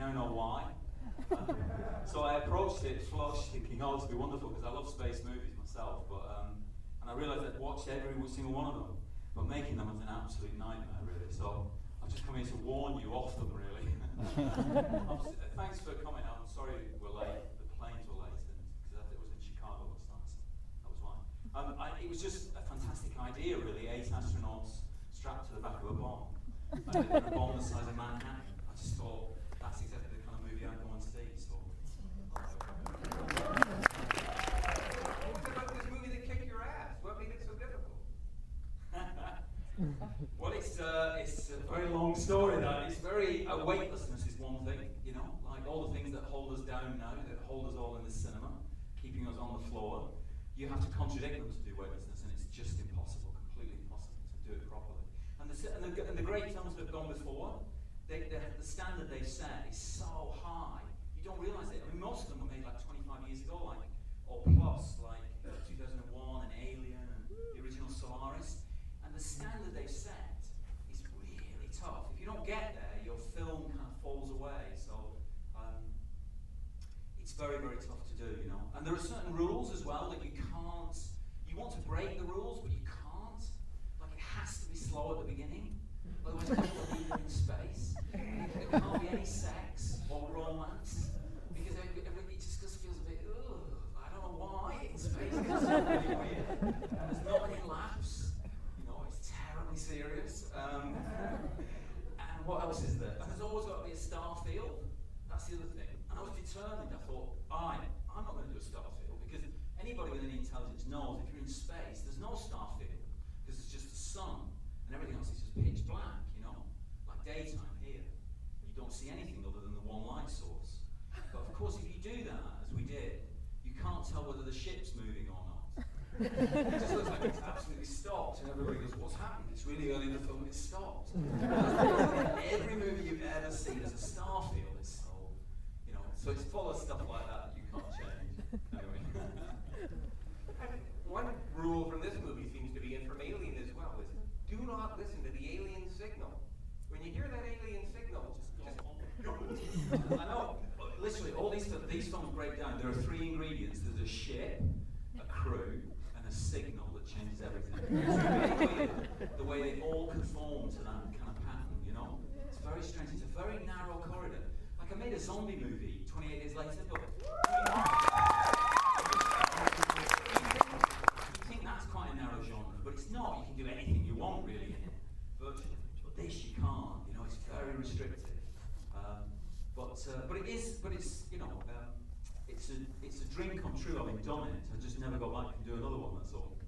now know why. So I approached it flush, thinking, oh, this will be wonderful, because I love space movies myself, but and I realised I'd watched every single one of them, but making them was an absolute nightmare, really. So I've just come here to warn you off them, really. Thanks for coming out. I'm sorry we're late. The planes were late, because it was in Chicago last night, so that was why. It was just a fantastic idea, really. 8 astronauts strapped to the back of a bomb. And a bomb the size of Manhattan. I just thought, that's exactly the kind of movie I'd go and see. So. What was about this movie that kicked your ass? What made it so difficult? Well, it's a very long story. That it's very weightlessness is one thing, you know, like all the things that hold us down now, that hold us all in the cinema, keeping us on the floor. You have to contradict them to do weightlessness, and it's just impossible, completely impossible to do it properly. And the great films that have gone before, the standard they've set is so high, you don't realise it. I mean, most of them were made like 25 years ago, like, or plus, like 2001 and Alien and the original Solaris. And the standard they've set is really tough. If you don't get there, your film kind of falls away. So it's very, very tough to do, you know. And there are certain rules as well that you can't, you want to break the rules, but you can't. Like, it has to be slow at the beginning. Otherwise, people are leaving in space. There can't be any sex or romance. Because it just feels a bit, ugh, I don't know why in space. It's really weird. And there's not many laughs. You know, it's terribly serious. And what else is there? And there's always got to be a star field. That's the other thing. And I was determined. I thought, I'm not going to do a star field, because anybody with any intelligence knows if you're in space, there's no star field, because it's just the sun, and everything else is just pitch black, you know, like daytime here. You don't see anything other than the one light source. But of course, if you do that, as we did, you can't tell whether the ship's moving or not. It just looks like it's absolutely stopped, and everybody goes, what's happened? It's really early in the film, it's stopped. Every movie you've ever seen is a star field. It's so, you know, so it's full of stuff like that you can't change. Anyway. One rule from this movie seems to be, and from Alien as well, is do not listen to the alien signal. When you hear that alien signal, just I know. Literally, all these films break down. There are 3 ingredients. There's a ship, a crew, and a signal that changes everything. It's really weird the way they all conform to that kind of pattern, you know? It's very strange. It's a very narrow corridor. Like, I made a zombie movie 28 days later, but you think that's quite a narrow genre, but it's not. You can do anything you want, really, in it. Virtually. But this you can't, you know, it's very restrictive. But it's you know, it's a dream come true. Having done it, I just never go back and do another one. That's all.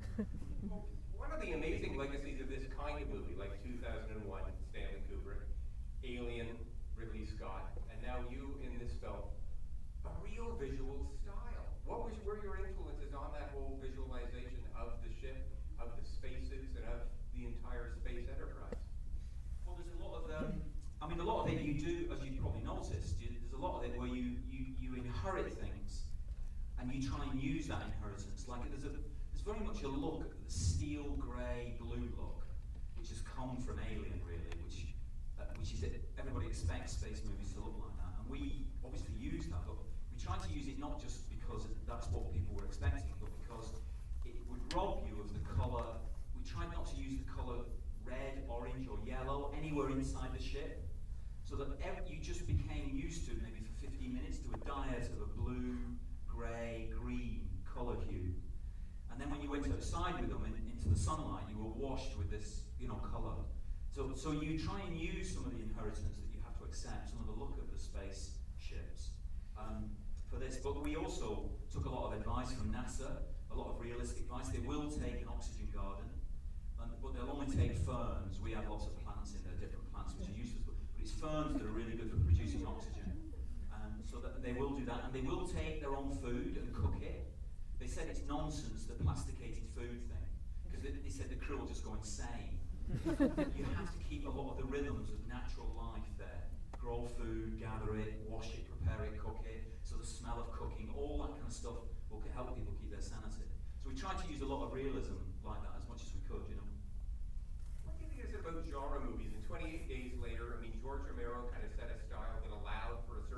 One of the amazing legacies of this kind of movie, like 2001, Stanley Kubrick, Alien, Ridley Scott, and now you in this film, a real visual style. What were your influences on that whole visualization of the ship, of the spacesuits, and of the entire space enterprise? Well, there's a lot of I mean, a lot of it you do, as you've probably noticed, there's a lot of it where you inherit things, and you try and use that inheritance. Like, there's very much a look, the steel grey blue look, which has come from Alien, really, which is it. Everybody expects space movies to look like that, and we obviously use that, but we try to use it not just because that's what people were expecting, but because it would rob you of the colour. We tried not to use the colour red, orange, or yellow anywhere inside the ship, so that you just became used to, maybe for 15 minutes, to a diet of a blue, grey, green colour hue. And then when you went outside with them into the sunlight, you were washed with this, you know, colour. So you try and use some of the inheritance that you have to accept, some of the look of the space ships for this. But we also took a lot of advice from NASA, a lot of realistic advice. They will take an oxygen garden, but they'll only take ferns. We have lots of plants in there, different plants which are useful. But it's ferns that are really good for producing oxygen. So that they will do that, and they will take their own food and cook it. They said it's nonsense, the plasticated food thing, because they said the crew will just go insane. You have to keep a lot of the rhythms of natural life there. Grow food, gather it, wash it, prepare it, cook it. So the smell of cooking, all that kind of stuff will help people keep their sanity. So we tried to use a lot of realism like that as much as we could, you know. What do you think is about genre movies? And 28 Days Later, I mean, George Romero kind of set a style that allowed for a certain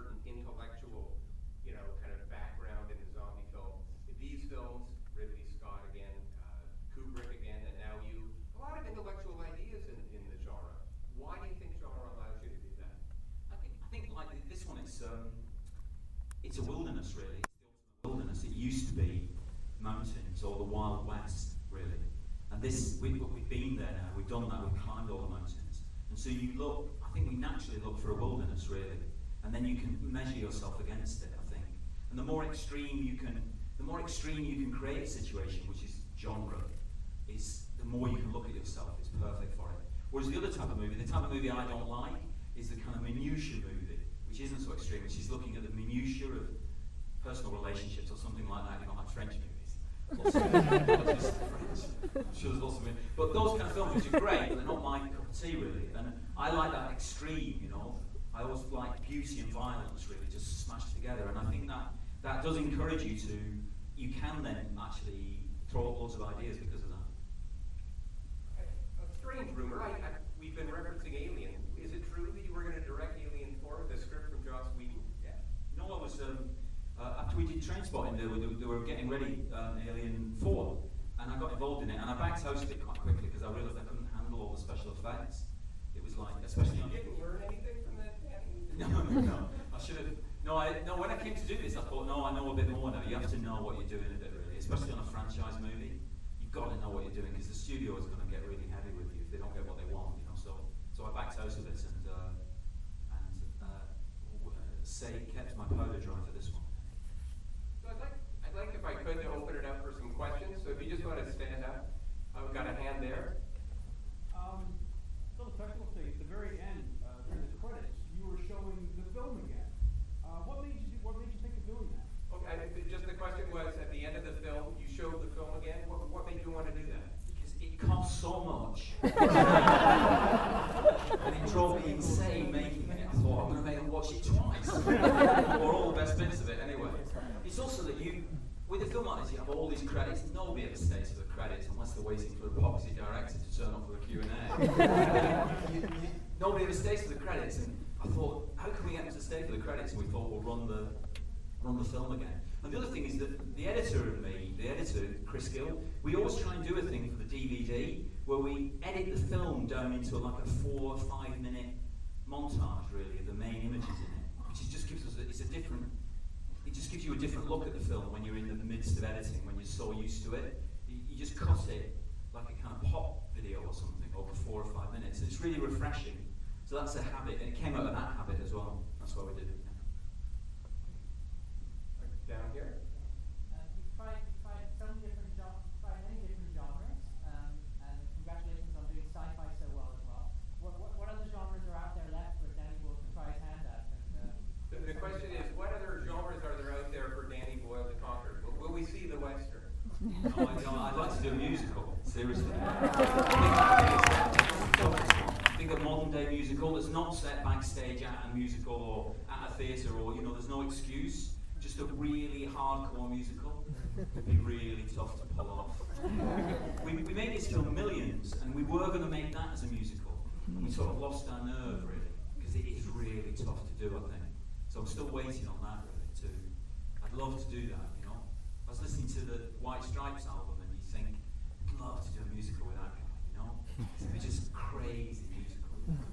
it's a wilderness, really. It's the ultimate wilderness. It used to be mountains or the Wild West, really. And we've been there now. We've done that. We've climbed all the mountains. And so you look. I think we naturally look for a wilderness, really. And then you can measure yourself against it, I think. And the more extreme you can create a situation, which is genre, is the more you can look at yourself. It's perfect for it. Whereas the other type of movie, the type of movie I don't like, is the kind of minutiae movie, which isn't so extreme, which is looking at the minutiae of personal relationships or something like that. You know, like French movies. Lots of French. I'm sure there's lots of movies. But those kind of films, which are great, but they're not my cup of tea, really. And I like that extreme, you know. I always like beauty and violence, really, just smashed together. And I think that does encourage you to, you can then actually throw up loads of ideas because of that. A strange rumor, we've been referencing Alien. Is it true that you were going to direct Alien 4, the script from Joss Whedon? Yeah. No, I was, after we did Trainspotting, they were getting ready Alien 4, and I got involved in it, and I backed out of it quite quickly because I realised I couldn't handle all the special effects. It was like, especially you didn't learn anything from that? No, I should have. No, when I came to do this, I thought, no, I know a bit more now. You have to know what you're doing a bit, really, especially on a franchise movie. You've got to know what you're doing because the studio is going to get really heavy with you if they don't get what they want, you know. So I backed out of it and kept my powder dry for this one. So I'd like if I could to open it up for some questions. So if you just want to stand up, I've got a hand there. Still a technical thing. At the very end, during the credits, you were showing the film again. What made you think of doing that? Okay, just the question was, at the end of the film, you showed the film again. What made you want to do that? Because it cost so much. And it drove me insane making it. I thought, I'm going to make them watch it twice. Or all the best bits of it, anyway. It's also that with a film like this, you have all these credits. Nobody ever stays for the credits unless they're waiting for a epoxy director to turn up for the Q&A. Nobody ever stays for the credits, and I thought, how can we get them to stay for the credits? And we thought, we'll run the film again. And the other thing is that the editor and me, Chris Gill, we always try and do a thing for the DVD where we edit the film down into like a 4 or 5 minute montage, really, of the main images in it, which just gives us it just gives you a different look at the film when you're in the midst of editing, when you're so used to it. You just cut it like a kind of pop video or something over 4 or 5 minutes. And it's really refreshing. So that's a habit, and it came out of that habit as well. That's why we did it. Down here. You've tried many different genres, and congratulations on doing sci-fi so well as well. What other genres are out there left for Danny Boyle to try his hand at? The question is, what other genres are there out there for Danny Boyle to conquer? Will we see the Western? I'd like to do a musical, seriously. I think a modern day musical that's not set backstage at a musical or at a theatre, or, you know, there's no excuse. Just a really hardcore musical would be really tough to pull off. We made this film Millions, and we were going to make that as a musical, and we sort of lost our nerve, really, because it is really tough to do, I think. So I'm still waiting on that, really, too. I'd love to do that, you know. I was listening to the White Stripes album, and you think, I'd love to do a musical with that guy, you know. It'd be just crazy musical.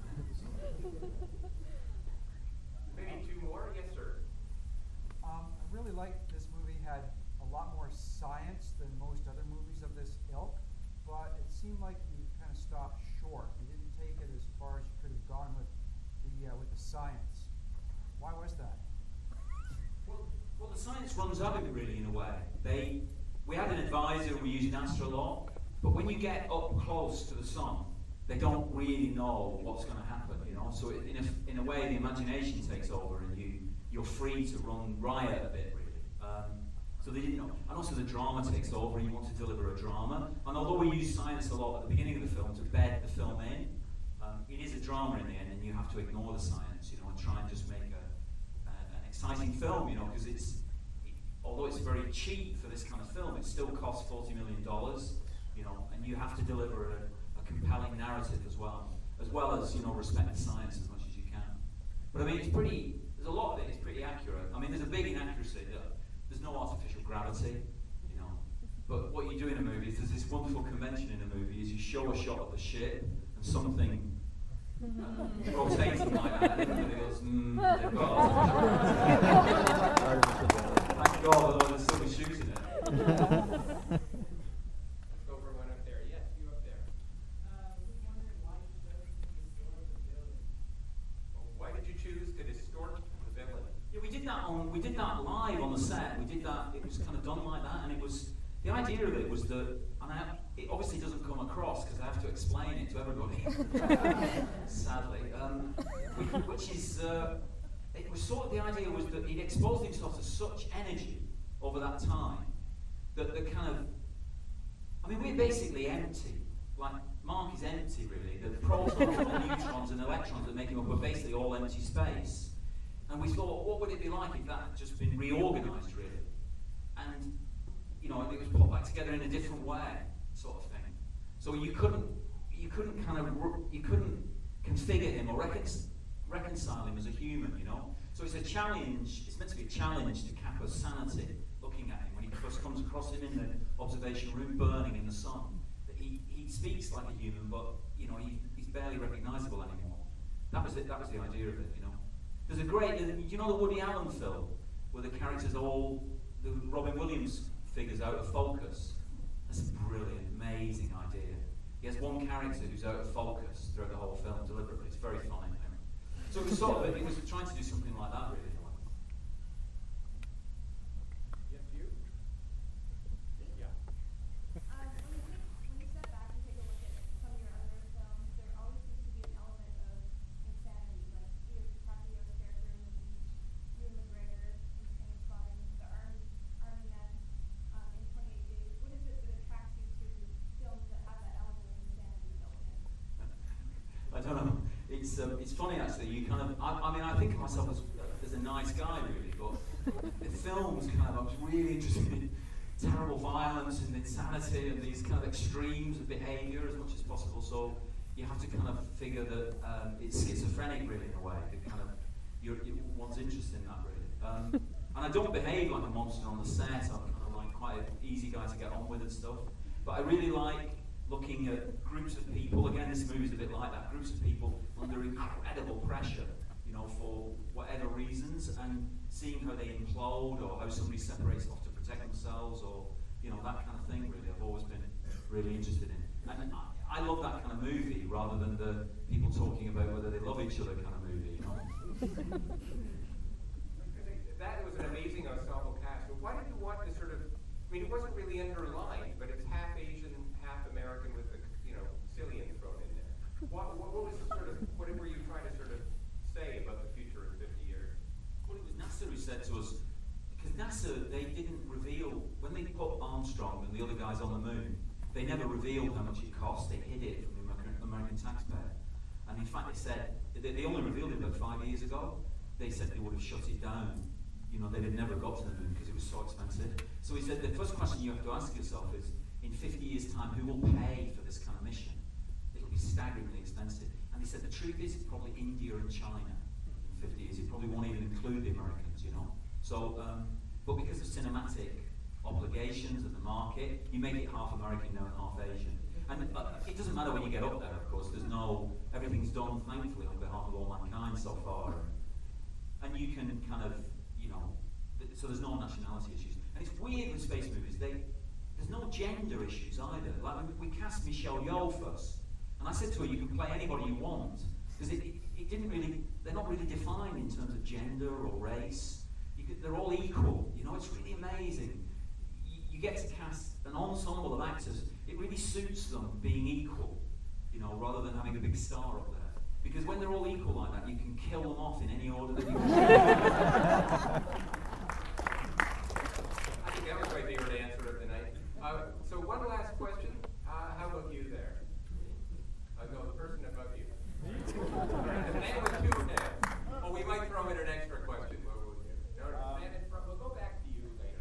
Maybe 2 more? Yes, sir. I really liked this movie. Had a lot more science than most other movies of this ilk, but it seemed like you kind of stopped short. You didn't take it as far as you could have gone with the science. Why was that? Well, the science runs out of it, really, in a way. We had an advisor, we used Astrolog, but when you get up close to the sun, they don't really know what's going to happen, you know. So in a way, the imagination takes over, and you're free to run riot a bit, really. So they didn't know. And also the drama takes over, and you want to deliver a drama. And although we use science a lot at the beginning of the film to bed the film in, it is a drama in the end, and you have to ignore the science, you know, and try and just make an exciting film, you know, because although it's very cheap for this kind of film, it still costs $40 million, you know, and you have to deliver a compelling narrative as well as, you know, respect the science as much as you can. But I mean, there's a lot of it is pretty accurate. I mean, there's a big inaccuracy that there's no artificial gravity, you know. But what you do in a movie is there's this wonderful convention in a movie is you show a shot of the ship and something rotating like that, and everybody goes, they've got did that live on the set. We did that. It was kind of done like that, and it was the idea of it was that, and it obviously doesn't come across because I have to explain it to everybody. Sadly, which is it was sort of the idea was that he'd exposed himself to such energy over that time that the kind of, I mean, we're basically empty. Like Mark is empty, really. The protons and neutrons and electrons that make him up are basically all empty space. And we thought, what would it be like if that had just been reorganized, really? And, you know, it was put back together in a different way, sort of thing. So you couldn't configure him or reconcile him as a human, you know? So it's a challenge, it's meant to be a challenge to Kappa's sanity, looking at him when he first comes across him in the observation room, burning in the sun. That he speaks like a human, but, you know, he's barely recognizable anymore. That was the idea of it, you know? There's a great, do you know the Woody Allen film, where the characters all, the Robin Williams figures out of focus? That's a brilliant, amazing idea. He has one character who's out of focus throughout the whole film deliberately. It's very funny. So it was sort of, it was trying to do something like that, really. Yes, you? Yeah. When you step back and take a look at some of your other films, there always seems to be an element of insanity, like Leo DiCaprio's character in The Beach, Ewan McGregor in Trainspotting, the Army Men in 28 Days. What is it that attracts you to films that have that element of insanity built in? I don't know. It's funny actually. You kind of, I mean, I think of myself as a nice guy really, but the films kind of, I was really interested in terrible violence and insanity and these kind of extremes of behaviour as much as possible. So you have to kind of figure that it's schizophrenic really in a way. It kind of, one's interest in that really. And I don't behave like a monster on the set. I'm kind of like quite an easy guy to get on with and stuff. But I really like looking at groups of people. Again, this movie's a bit like that. Groups of people under incredible pressure, you know, for whatever reasons, and seeing how they implode or how somebody separates off to protect themselves, or you know, that kind of thing. Really, I've always been really interested in. And I love that kind of movie rather than the people talking about whether they love each other kind of movie. You know. That was an amazing ensemble cast. But why did you want to sort of? I mean, it wasn't really underlined, but it's half Asian, half American with the, you know, Cillian thrown in there. What was the sort of, what were you trying to sort of say about the future in 50 years? Well, it was NASA who said to us, because NASA, they didn't reveal, when they put Armstrong and the other guys on the moon, they never revealed how much it cost. They hid it from the American taxpayer. And in fact, they said, they only revealed it about 5 years ago. They said they would have shut it down. You know, they'd have never got to the moon because it was so expensive. So he said the first question you have to ask yourself is, in 50 years' time, who will pay for this kind of mission? It'll be staggeringly expensive. And he said the truth is, it's probably India and China in 50 years. It probably won't even include the Americans, you know. So, but because of cinematic obligations and the market, you make it half American now and half Asian. And it doesn't matter when you get up there, of course. There's no, everything's done, thankfully, on behalf of all mankind so far. And you can kind of, you know, so there's no nationality issues. And it's weird with space movies, there's no gender issues either. Like we cast Michelle Yeoh first, and I said to her, you can play anybody you want, because it didn't really, they're not really defined in terms of gender or race. They're all equal, you know, it's really amazing. You get to cast an ensemble of actors, it really suits them being equal, you know, rather than having a big star up there. Because when they're all equal like that, you can kill them off in any order that you want. I think that was my favorite answer of the night. So one last question. How about you there? No, the person above you. The man with two hands. Oh, we might throw in an extra question. What would you? No, man in front. We'll go back to you later.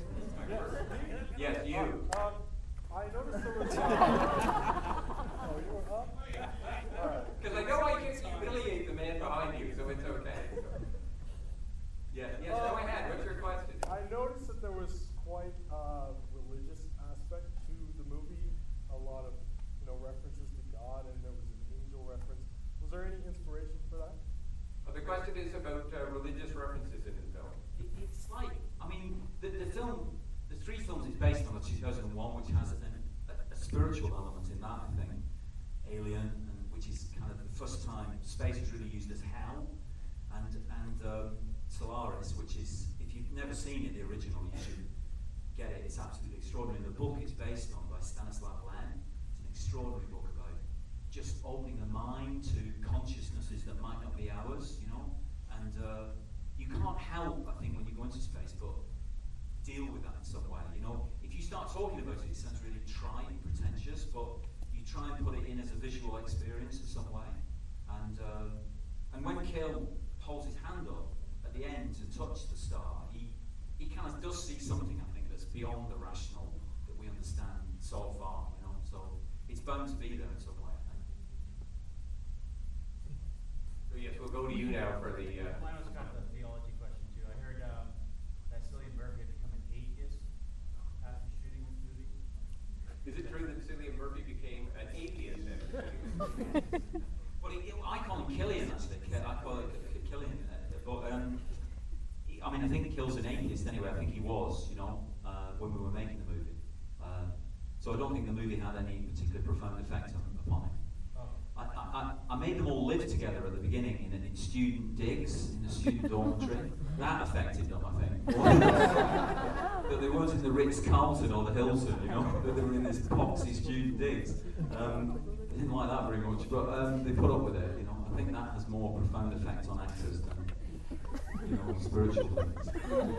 Yes, you. I noticed there was. Oh, you were up? All right. Because I know I can humiliate the man behind you, so it's okay. Yes, go ahead. What's your question? I noticed that there was quite a religious aspect to the movie. A lot of, references to God, and there was an angel reference. Was there any inspiration for that? The question is about religious references in the film. It's like, I mean, the film, the three films it's based on are 2001, which has a spiritual element in that, I think. Alien, which is kind of the first time space was really used as hell. And Solaris, which is, if you've never seen it, the original, you should get it. It's absolutely extraordinary. The book it's based on by Stanislav Lem. It's an extraordinary book about just opening the mind to consciousnesses that might not be ours, you know. And you can't help, I think, when you go into space, but deal with that in some way, you know. If you start talking about it, it sounds really trite and pretentious, but you try and put it in as a visual experience in some way. And when Kill holds his hand up at the end to touch the star, he kind of does see something, I think, that's beyond the rational that we understand so far, you know. So it's bound to be there in some way, I think. So yes, we'll go to you now for the. Mine was kind of a theology question too. I heard that Cillian Murphy had become an atheist after shooting this movie. Is it true that Cillian Murphy became an atheist after shooting this movie? Well, I call him Killian, actually. I call it Killian. But I mean, I think Kill's an atheist anyway. I think he was, you know, when we were making the movie. So I don't think the movie had any particular profound effect upon him. I made them all live together at the beginning in student digs, in the student dormitory. That affected them, I think. That they weren't in the Ritz-Carlton or the Hilton, you know, that they were in this poxy student digs. They didn't like that very much, but they put up with it, you know. I think that has more profound effect on actors than, you know, spiritual things.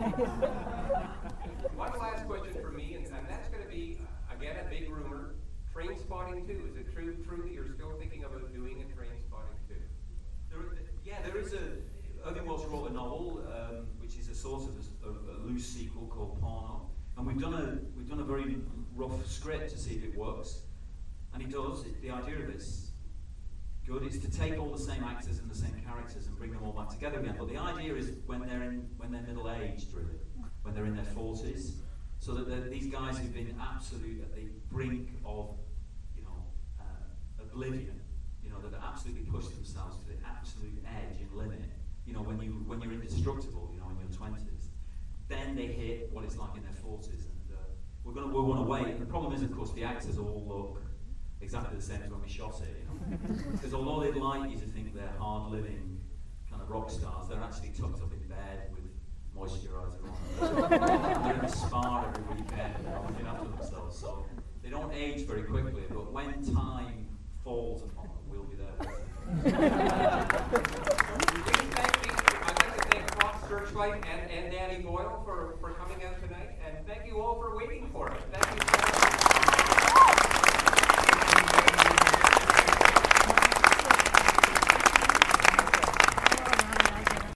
One last question for me, and that's going to be, again, a big rumor. Train Spotting 2. Is it true that you're still thinking about doing a Train Spotting 2? There is a. Irving Welsh wrote a novel, which is a sort of a loose sequel called Porno, and we've done a very rough script to see if it works, and it does. The idea of it's good. It's to take all the same actors and the same characters and bring them all back together again. But the idea is when they're middle aged, really, when they're in their 40s, so that these guys who've been absolute at the brink of, you know, oblivion, you know, that have absolutely pushed themselves to the absolute edge and limit, you know, when you're indestructible, you know, in your 20s, then they hit what it's like in their 40s, and we want to wait. And the problem is, of course, the actors all look exactly the same as when we shot it, you know, because although they'd like you to think they're hard-living kind of rock stars, they're actually tucked up in bed with moisturizer on. They're in the spa every weekend, you know, looking after themselves. So they don't age very quickly, but when time falls upon them, we'll be there with them. I'd like to thank Fox Searchlight and Danny Boyle for